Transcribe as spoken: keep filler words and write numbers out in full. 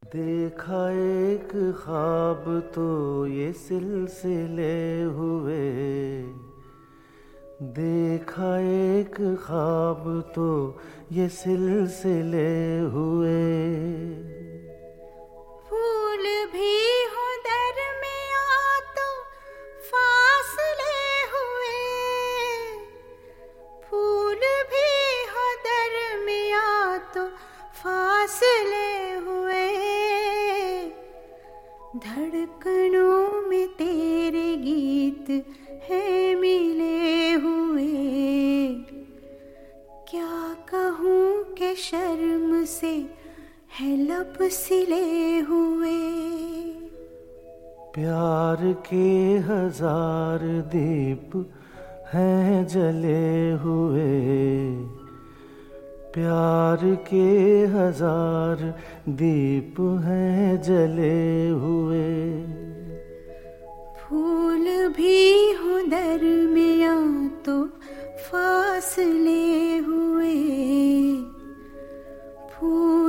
देखा एक ख्वाब तो ये सिलसिले हुए, देखा एक ख्वाब तो ये सिलसिले हुए। फूल भी हो दरमिया तो फासले हुए, फूल भी हो दरमिया तो फासले हुए। धड़कनों में तेरे गीत है मिले हुए, क्या कहूँ के शर्म से है लब सिले हुए। प्यार के हजार दीप हैं जले हुए, प्यार के हजार दीप हैं जले हुए। फूल भी हो दरमिया तो फासले हुए, फूल